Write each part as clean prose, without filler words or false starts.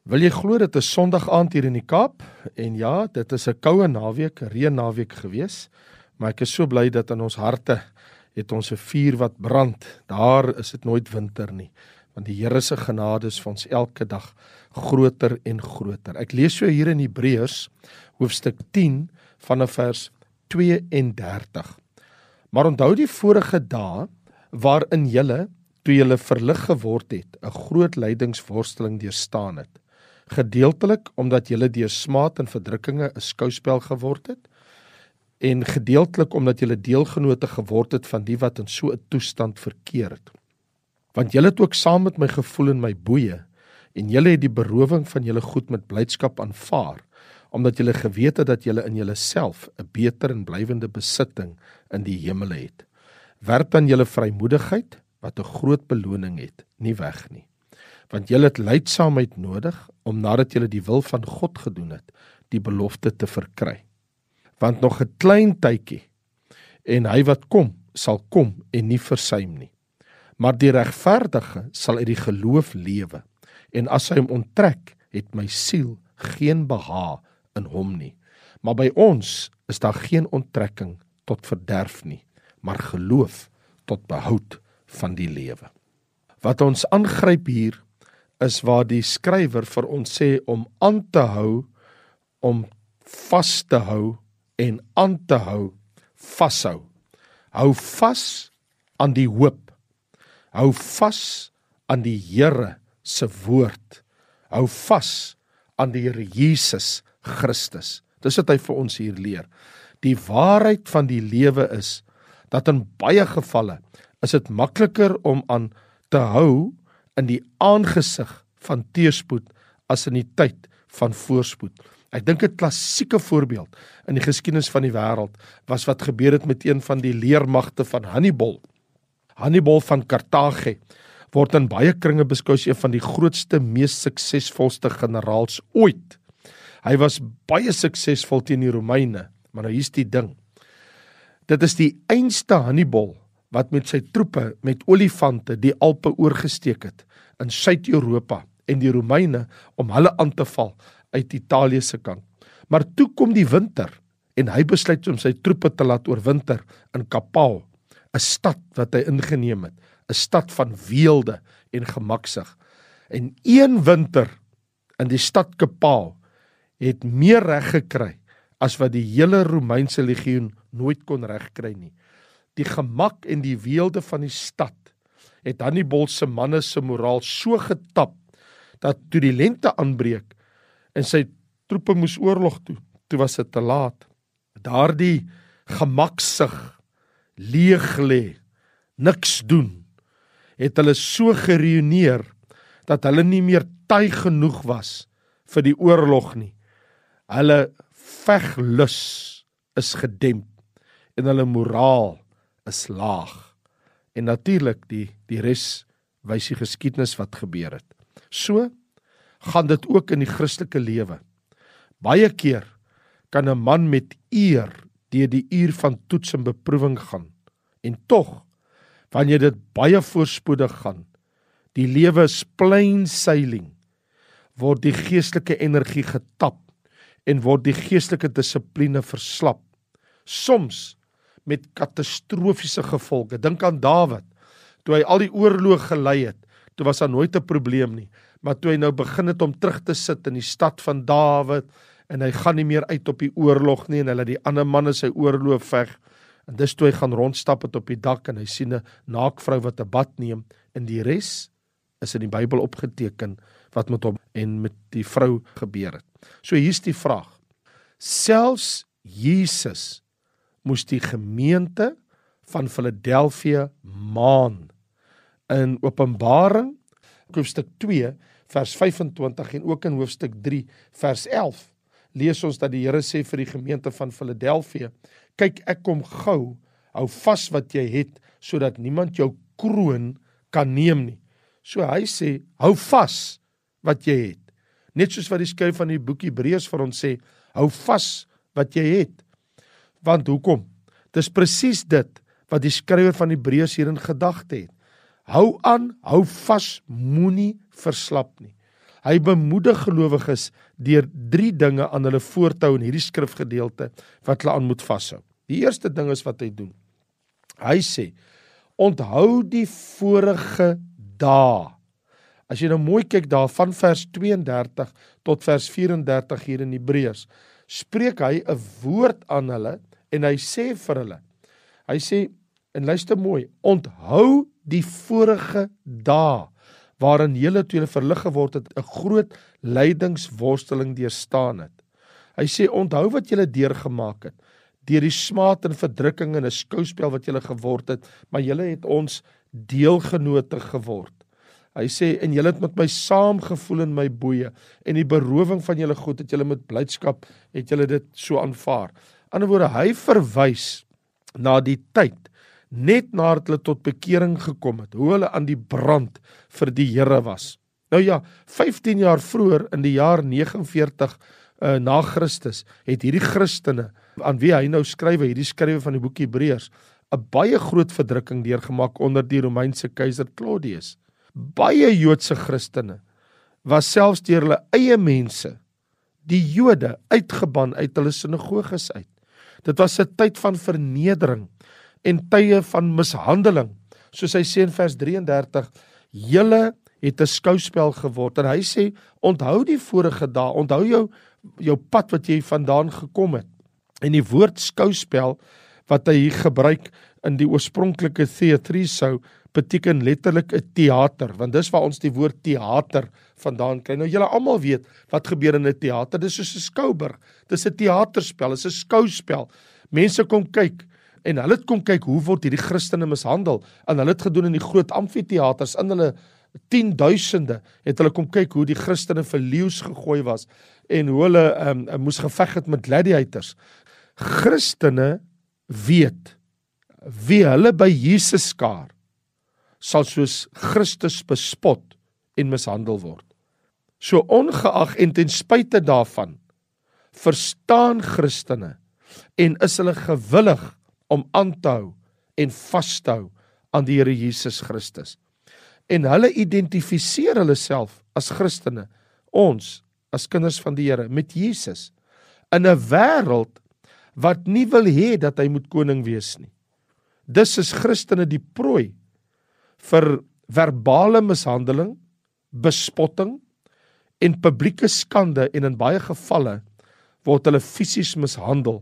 Wil jy glo dit is Sondag aand hier in die Kaap? En ja, dit is 'n koue naweek, 'n reënnaweek gewees, maar ek is so bly dat in ons harte het ons 'n vuur wat brand. Daar is dit nooit winter nie, want die Here se genade is vir ons elke dag groter en groter. Ek lees so hier in Hebreërs hoofstuk 10 vanaf vers 32. Maar onthou die vorige dae waarin julle, toe julle verlig geword het, 'n groot lydingsworsteling deurstaan het. Gedeeltelik omdat julle deur smaad en verdrukkinge 'n skouspel geword het, en gedeeltelik omdat julle deelgenote geword het van die wat in so 'n toestand verkeer het. Want julle het ook saam met my gevoel in my boeye, en julle het die berowing van julle goed met blydskap aanvaar, omdat julle geweet het dat julle in julle self 'n beter en blywende besitting in die hemele het. Werp dan julle vrymoedigheid, wat 'n groot beloning het, nie weg nie. Want julle het lydsaamheid nodig, om nadat julle die wil van God gedoen het, die belofte te verkry. Want nog 'n klein tydjie, en hy wat kom, sal kom en nie versuim nie. Maar die regverdige sal uit die geloof lewe, en as hy hom onttrek, het my siel geen behaag in hom nie. Maar by ons is daar geen onttrekking tot verderf nie, maar geloof tot behoud van die lewe. Wat ons aangryp hier, is waar die skrywer vir ons sê om aan te hou, om vas te hou en aan te hou, vashou. Hou vas aan die hoop. Hou vas aan die Here se woord. Hou vas aan die Here Jesus Christus. Dis wat hy vir ons hier leer. Die waarheid van die lewe is, dat in baie gevalle is dit makliker om aan te hou in die aangesig van teëspoed as in die tyd van voorspoed. Ek dink 'n klassieke voorbeeld in die geskiedenis van die wêreld was wat gebeur het met een van die leermagte van Hannibal. Hannibal van Karthago word in baie kringe beskou as een van die grootste, mees suksesvolste generaals ooit. Hy was baie suksesvol teen die Romeine, maar nou hier's die ding. Dit is die einste Hannibal wat met sy troepe, met olifante, die Alpe oorgesteek het in Suid-Europa en die Romeine om hulle aan te val uit Italië se kant. Maar toe kom die winter en hy besluit om sy troepe te laat oorwinter in Kapau, 'n stad wat hy ingeneem het, 'n stad van weelde en gemaksig. En een winter in die stad Kapau het meer reg gekry as wat die hele Romeinse legioen nooit kon regkry nie. Die gemak en die weelde van die stad het Hannibal se manne se moraal so getap, dat toe die lente aanbreek en sy troepe moes oorlog toe was dit te laat. Daardie gemaksig, leeg lê, niks doen, het hulle so gereuneer, dat hulle nie meer tuig genoeg was vir die oorlog nie. Hulle veglus is gedemp, en hulle moraal is laag. En natuurlik die res wys die geskiedenis wat gebeur het. So gaan dit ook in die Christelike lewe. Baie keer kan 'n man met eer deur die uur van toets en beproewing gaan, en tog, wanneer dit baie voorspoedig gaan, die lewe is plain sailing, word die geestelike energie getap en word die geestelike dissipline verslap. Soms met katastrofiese gevolge. Dink aan Dawid, toe hy al die oorlog gelei het, toe was daar nooit 'n probleem nie, maar toe hy nou begin het om terug te sit in die stad van Dawid, en hy gaan nie meer uit op die oorlog nie, en hy laat die ander manne sy oorlog veg, en dis toe hy gaan rondstap het op die dak, en hy sien 'n naakvrou wat 'n bad neem, en die res is in die Bybel opgeteken, wat met hom en met die vrou gebeur het. So hier's die vraag, selfs Jesus moes die gemeente van Philadelphia maan. In Openbaring, hoofstuk 2, vers 25 en ook in hoofstuk 3, vers 11, lees ons dat die Here sê vir die gemeente van Philadelphia, kyk, ek kom gou, hou vas wat jy het, sodat niemand jou kroon kan neem nie. So hy sê, hou vas wat jy het. Net soos wat die skrywer van die boek Hebreërs vir ons sê, hou vas wat jy het. Want hoekom? Dis presies dit wat die skrywer van Hebreërs hier in gedagte het. Hou aan, hou vas, moenie verslap nie. Hy bemoedig gelowiges deur 3 dinge aan hulle voor te hou in hierdie skrifgedeelte wat hulle aan moet vashou. Die eerste ding is wat hy doen. Hy sê, onthou die vorige dae. As jy nou mooi kyk daar van vers 32 tot vers 34 hier in Hebreërs, spreek hy 'n woord aan hulle en hy sê vir hulle. Hy sê, en luister mooi, onthou die vorige dae waarin julle toe julle verlig geword het 'n groot lydingsworsteling deurstaan het. Hy sê, onthou wat julle deurgemaak het, deur die smaad en verdrukking en 'n skouspel wat julle geword het, maar julle het ons deelgenote geword. Hy sê, en julle het met my saamgevoel in my boeye, en die berowing van julle goed het julle met blydskap, het julle dit so aanvaar. In ander woorde, hy verwys na die tyd, net nadat hulle tot bekering gekom het, hoe hulle aan die brand vir die Here was. Nou ja, 15 jaar vroeër, in die jaar 49 na Christus, het hierdie Christene, aan wie hy nou skrywe, hierdie skrywe van die boek Hebreërs, 'n baie groot verdrukking deurgemaak onder die Romeinse keiser Claudius. Baie Joodse Christene was selfs deur hulle eie mense, die Jode, uitgeban uit hulle sinagoges uit. Dit was 'n tyd van vernedering en tye van mishandeling. Soos hy sê in vers 33, julle het 'n skouspel geword. En hy sê, onthou die vorige dae, onthou jou pad wat jy vandaan gekom het. En die woord skouspel wat hy hier gebruik in die oorspronklike theatriso beteken letterlik 'n teater, want dis waar ons die woord teater vandaan kry. Nou julle almal weet wat gebeur in 'n teater, dis soos 'n skouburg, dis 'n teaterspel, dis 'n skouspel. Mense kom kyk en hulle het kom kyk hoe word hierdie Christene mishandel, en hulle het gedoen in die groot amfitheaters, in hulle 10.000e het hulle kom kyk hoe die Christene vir leeu's gegooi was en hoe hulle moes geveg het met gladiators. Christene weet wie hulle by Jesus skaar, sal soos Christus bespot en mishandel word. So ongeag en ten spyte daarvan, verstaan Christene en is hulle gewillig om aan te hou en vas te hou aan die Here Jesus Christus. En hulle identifiseer hulle self as Christene, ons as kinders van die Here, met Jesus, in 'n wêreld wat nie wil hê dat hy moet koning wees nie. Dus is Christene die prooi vir verbale mishandeling, bespotting en publieke skande, en in baie gevalle word hulle fisies mishandel,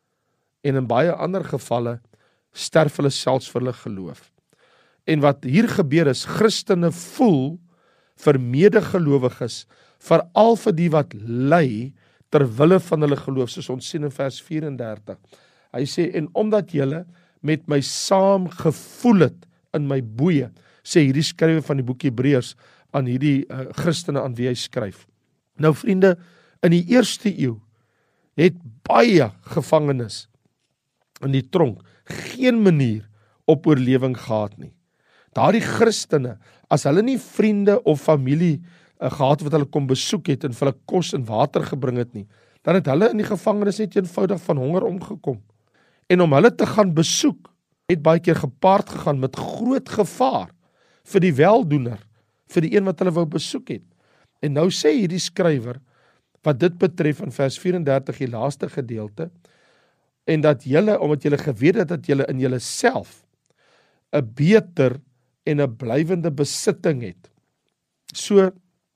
en in baie ander gevalle sterf hulle selfs vir hulle geloof. En wat hier gebeur is, Christene voel vir medegelowiges, veral vir die wat ly ter wille van hulle geloof, soos ons sien in vers 34. Hy sê, en omdat julle met my saam gevoel het in my boeye, sê hierdie skrywe van die boek Hebreërs aan hierdie Christene aan wie hy skryf. Nou vriende, in die eerste eeu het baie gevangenes in die tronk geen manier op oorlewing gehad nie. Daardie Christene, as hulle nie vriende of familie gehad wat hulle kom besoek het en vir hulle kos en water gebring het nie, dan het hulle in die gevangenis net eenvoudig van honger omgekom. En om hulle te gaan besoek, het baie keer gepaard gegaan met groot gevaar vir die weldoener, vir die een wat hulle wou besoek het. En nou sê hierdie skrywer, wat dit betref in vers 34, die laaste gedeelte, en dat julle, omdat julle geweet het dat julle in julle self 'n beter en 'n blywende besitting het. So,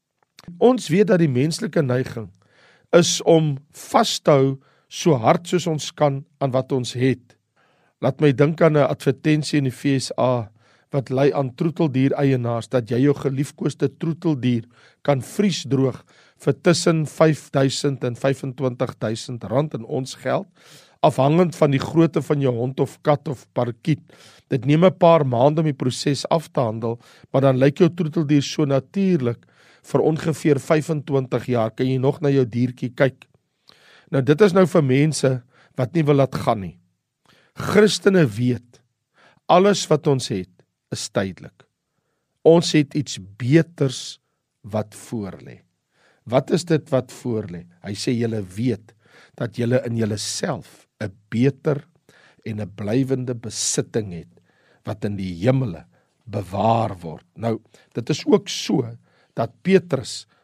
ons weet dat die menslike neiging is om vas te hou so hard soos ons kan aan wat ons het. Laat my dink aan 'n advertensie in die FSA wat lei aan troeteldier eienaars, dat jy jou geliefkoeste troeteldier kan vriesdroog vir tussen 5.000 en 25.000 rand in ons geld, afhangend van die grootte van jou hond of kat of parkiet. Dit neem 'n paar maande om die proses af te handel, maar dan lyk jou troeteldier so natuurlik. Vir ongeveer 25 jaar kan jy nog na jou diertjie kyk. Nou dit is nou vir mense wat nie wil laat gaan nie. Christene weet, alles wat ons het is tydelik. Ons het iets beters wat voor lê. Wat is dit wat voor lê? Hy sê julle weet dat julle in julle self 'n beter en 'n blywende besitting het wat in die hemele bewaar word. Nou, dit is ook so dat Petrus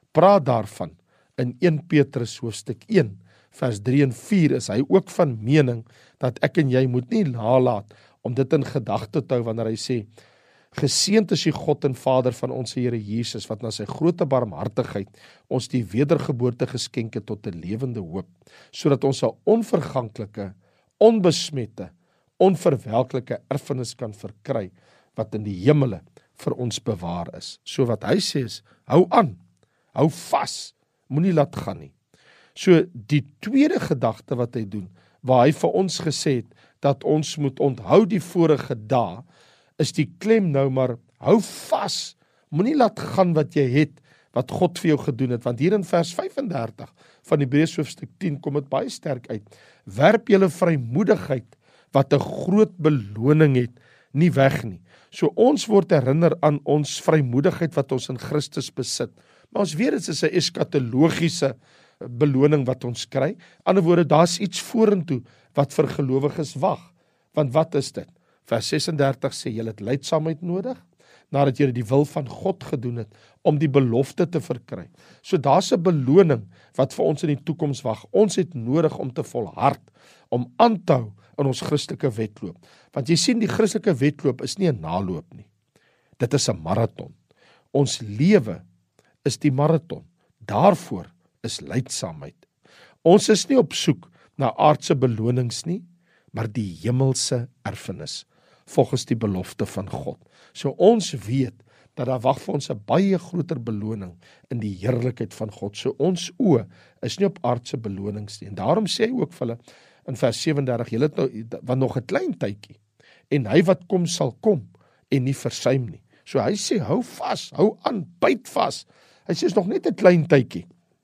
praat daarvan in 1 Petrus hoofstuk 1, vers 3 en 4 is hy ook van mening dat ek en jy moet nie nalat om dit in gedagte te hou wanneer hy sê, geseënd is die God en Vader van ons Here Jesus, wat na sy groote barmhartigheid ons die wedergeboorte geskenk het tot 'n lewende hoop, sodat ons 'n onverganklike, onbesmette, onverwelklike erfenis kan verkry, wat in die hemele vir ons bewaar is. So wat hy sê is, hou aan, hou vas, moenie laat gaan nie. So die tweede gedagte wat hy doen, waar hy vir ons gesê het, dat ons moet onthou die vorige dae, is die klem nou maar, hou vas, moenie laat gaan wat jy het, wat God vir jou gedoen het, want hier in vers 35 van Hebreërs hoofstuk 10 kom dit baie sterk uit, werp julle vrymoedigheid, wat 'n groot beloning het, nie weg nie. So ons word herinner aan ons vrymoedigheid wat ons in Christus besit, maar ons weet dit is 'n eskatologiese beloning wat ons kry. Ander woorde, daar's iets vorentoe wat vir gelowiges wag. Want wat is dit? Vers 36 sê, julle het lydsaamheid nodig, nadat julle die wil van God gedoen het, om die belofte te verkry. So daar's 'n beloning wat vir ons in die toekoms wag. Ons het nodig om te volhard, om aan te hou in ons Christelike wedloop. Want jy sien, die Christelike wedloop is nie 'n naloop nie. Dit is 'n marathon. Ons lewe is die marathon. Daarvoor is lydsaamheid. Ons is nie op soek na aardse belonings nie, maar die hemelse erfenis, volgens die belofte van God. So ons weet, dat daar wag vir ons 'n baie groter beloning in die heerlikheid van God. So ons oë is nie op aardse belonings nie. En daarom sê hy ook vir hulle, in vers 37, julle het nou, want nog 'n klein tydjie, en hy wat kom sal kom, en nie versuim nie. So hy sê, hou vas, hou aan, byt vas. Hy sê, is nog net 'n klein tydjie.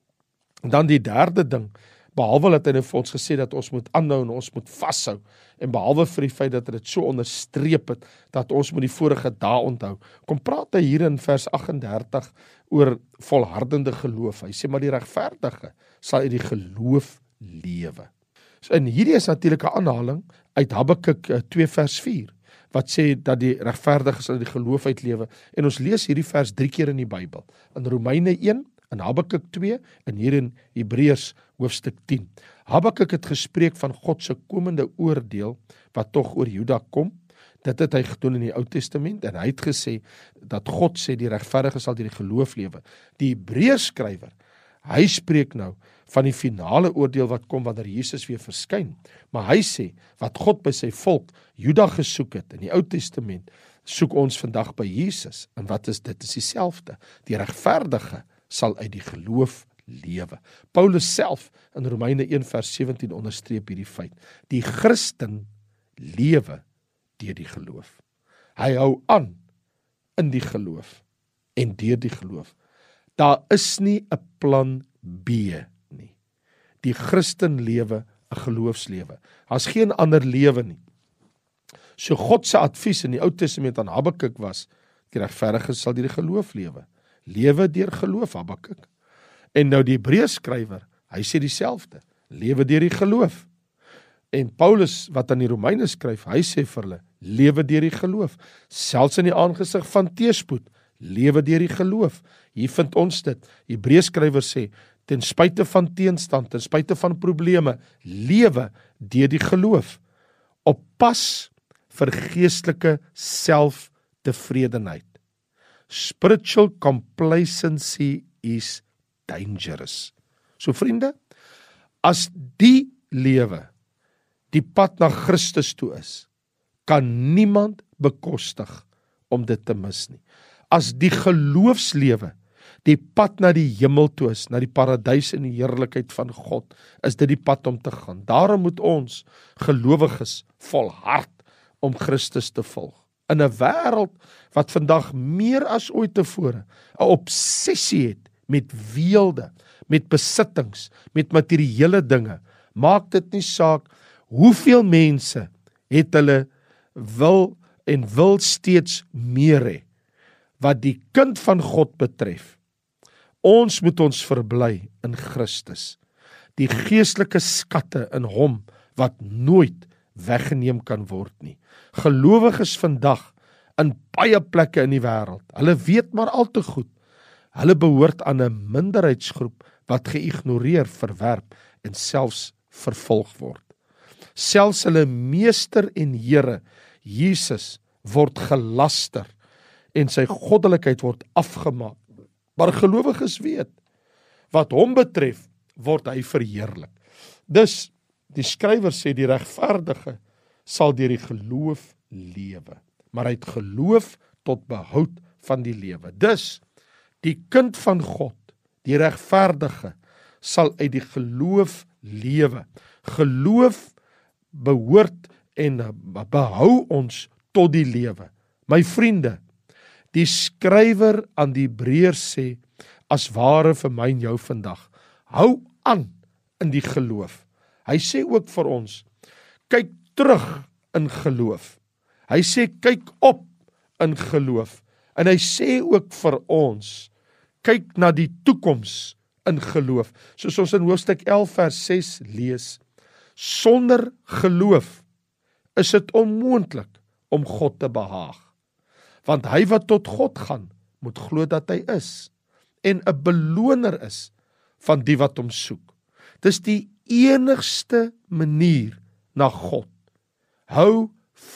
En dan die derde ding, behalwe dat hy vir ons gesê dat ons moet aanhou en ons moet vashou, en behalwe vir die feit dat hy dit so onderstreep het, dat ons moet die vorige dae onthou, kom praat hy hier in vers 38 oor volhardende geloof. Hy sê, maar die regverdige sal uit die geloof lewe. So, en hierdie is natuurlik 'n aanhaling uit Habakuk 2 vers 4, wat sê dat die regverdige sal uit die geloof uitlewe, en ons lees hierdie vers 3 keer in die Bybel, in Romeine 1, in Habakuk 2, en hier in Hebreërs hoofstuk 10. Habakuk het gespreek van God se komende oordeel, wat tog oor Juda kom. Dit het hy gedoen in die Ou Testament, en hy het gesê, dat God sê, die regverdige sal deur die geloof lewe. Die Hebreërs skrywer, hy spreek nou van die finale oordeel wat kom wanneer Jesus weer verskyn. Maar hy sê, wat God by sy volk, Juda gesoek het in die Ou Testament, soek ons vandag by Jesus. En wat is dit? Dit is dieselfde. Die regverdige sal uit die geloof lewe. Paulus self in Romeine 1 vers 17 onderstreep hierdie feit. Die Christen lewe deur die geloof. Hy hou aan in die geloof en deur die geloof. Daar is nie 'n plan B nie. Die Christen lewe 'n geloofslewe. Daar's geen ander lewe nie. So God se advies in die Ou Testament aan Habakuk was, die regverdige sal deur die geloof lewe. Lewe deur geloof, Habakuk. En nou die Hebreërs skrywer, hy sê dieselfde, lewe deur die geloof. En Paulus, wat aan die Romeine skryf, hy sê vir hulle, lewe deur die geloof. Selfs in die aangesig van teëspoed, lewe deur die geloof. Hier vind ons dit. Hebreërs skrywer sê, ten spyte van teenstand, ten spyte van probleme, lewe deur die geloof. Op pas vir geestelike selftevredenheid. Spiritual complacency is dangerous. So vriende, as die lewe die pad na Christus toe is, kan niemand bekostig om dit te mis nie. As die geloofslewe die pad na die hemel toe is, na die paradys en die heerlikheid van God, is dit die pad om te gaan. Daarom moet ons gelowiges volhard om Christus te volg. In 'n wêreld wat vandag meer as ooit tevore 'n obsessie het met weelde, met besittings, met materiële dinge, maak dit nie saak hoeveel mense het hulle wil steeds meer hê. Wat die kind van God betref, ons moet ons verbly in Christus. Die geestelike skatte in hom wat nooit weggeneem kan word nie. Gelowiges vandag in baie plekke in die wêreld, hulle weet maar al te goed, Hulle behoort aan 'n minderheidsgroep wat geïgnoreer, verwerp en selfs vervolg word. Selfs hulle meester en Here, Jesus, word gelaster en sy goddelikheid word afgemaak. Maar gelowiges weet, wat hom betref, word hy verheerlik. Dus, die skrywer sê die regverdige sal deur die geloof lewe, maar uit geloof tot behoud van die lewe. Dus, die kind van God, die regverdige, sal uit die geloof lewe. Geloof behoort en behou ons tot die lewe. My vriende, die skrywer aan die Hebreërs sê, as ware vir my en jou vandag, hou aan in die geloof. Hy sê ook vir ons, kyk terug in geloof. Hy sê, kyk op in geloof. En hy sê ook vir ons, kyk na die toekoms in geloof. Soos ons in hoofstuk 11 vers 6 lees, sonder geloof is dit onmoontlik om God te behaag. Want hy wat tot God gaan, moet glo dat hy is, en 'n beloner is van die wat hom soek. Dis die enigste manier na God. Hou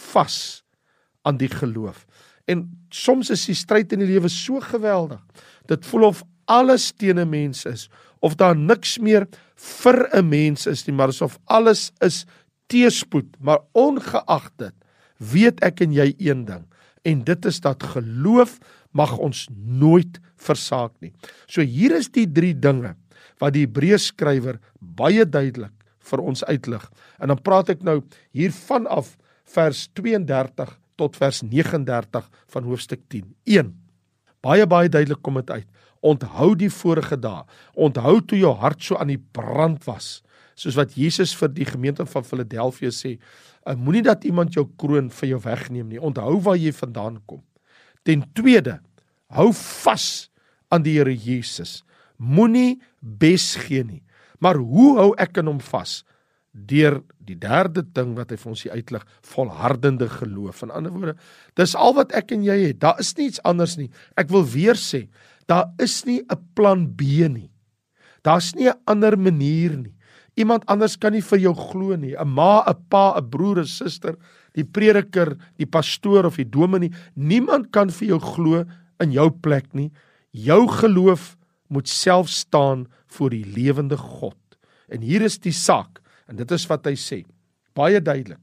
vas aan die geloof. En soms is die stryd in die lewe so geweldig, dit voel of alles teen 'n mens is, of daar niks meer vir 'n mens is nie, maar asof alles is teëspoed. Maar ongeag dit, weet ek en jy een ding, en dit is dat geloof mag ons nooit versaak nie. So hier is die 3 dinge wat die Hebreërs skrywer baie duidelik vir ons uitlig. En dan praat ek nou hier vanaf vers 32 tot vers 39 van hoofstuk 10. 1. Baie duidelik kom dit uit. Onthou die vorige dae. Onthou toe jou hart so aan die brand was. Soos wat Jesus vir die gemeente van Philadelphia sê, moenie dat iemand jou kroon vir jou wegneem nie. Onthou waar jy vandaan kom. Ten tweede, hou vas aan die Here Jesus. Moenie bes gee nie. Maar hoe hou ek aan hom vas? Deur die derde ding wat hy vir ons hier uitlig, volhardende geloof. In ander woorde, dis al wat ek en jy het. Daar is niets anders nie. Ek wil weer sê, daar is nie 'n plan B nie. Daar's nie 'n ander manier nie. Iemand anders kan nie vir jou glo nie. 'n Ma, 'n pa, 'n broer, 'n suster, die prediker, die pastoor of die dominee, niemand kan vir jou glo in jou plek nie. Jou geloof moet self staan voor die lewende God. En hier is die saak, en dit is wat hy sê, baie duidelik.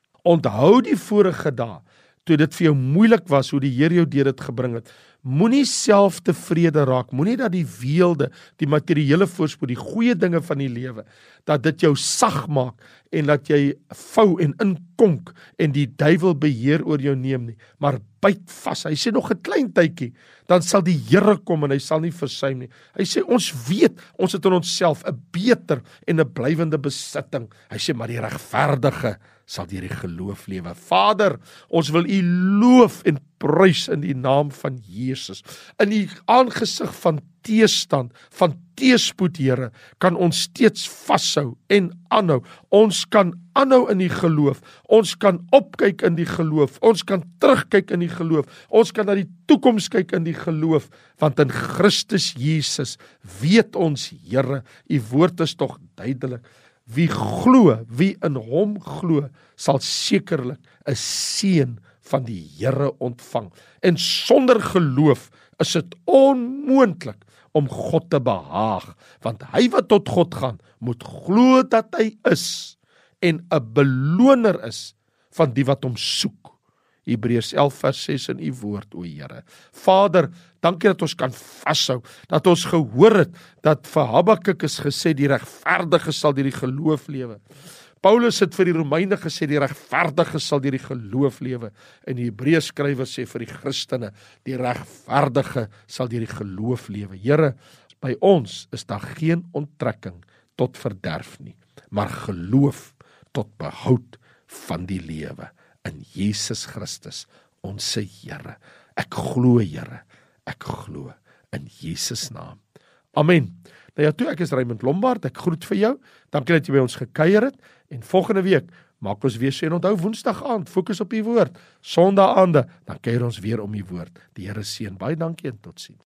Onthou die vorige dae, toe dit vir jou moeilik was, hoe die Here jou deur dit gebring het. Moenie self tevrede raak, moenie dat die weelde, die materiële voorspoed, die goeie dinge van die lewe, dat dit jou sag maak, en dat jy vou en inkonk, en die duiwel beheer oor jou neem nie, maar byt vas. Hy sê nog 'n klein tydjie, dan sal die Here kom en hy sal nie versuim nie. Hy sê ons weet, ons het in onsself 'n beter en 'n blywende besitting. Hy sê maar die regverdige sal deur die geloof lewe. Vader, ons wil U loof en prys in die naam van Jesus. In die aangesig van teëstand, van teëspoed, Here, kan ons steeds vashou en aanhou. Ons kan aanhou in die geloof. Ons kan opkyk in die geloof. Ons kan terugkyk in die geloof. Ons kan na die toekoms kyk in die geloof, want in Christus Jesus weet ons, Here, U woord is tog duidelik. Wie glo, wie in hom glo, sal sekerlik 'n seën van die Here ontvang. En sonder geloof is dit onmoontlik om God te behaag, want hy wat tot God gaan, moet glo dat hy is en 'n beloner is van die wat hom soek. Hebreërs 11 vers 6 in U woord, o Here. Vader, dankie dat ons kan vashou, dat ons gehoor het, dat vir Habakuk is gesê, die regverdige sal deur die geloof lewe. Paulus het vir die Romeine gesê, die regverdige sal deur die geloof lewe. En die Hebreërs skrywer sê vir die Christene, die regverdige sal deur die geloof lewe. Here, by ons is daar geen onttrekking tot verderf nie, maar geloof tot behoud van die lewe. In Jesus Christus, ons Here. Ek glo, Here, ek glo in Jesus naam. Amen. Nou ja, toe, ek is Raymond Lombard, ek groet vir jou. Dankie dat jy by ons gekuier het. En volgende week maak ons weer so, en onthou Woensdag aand, fokus op die woord. Sondag aande, dan kuier ons weer om die woord. Die Here seën. Baie dankie en totsiens.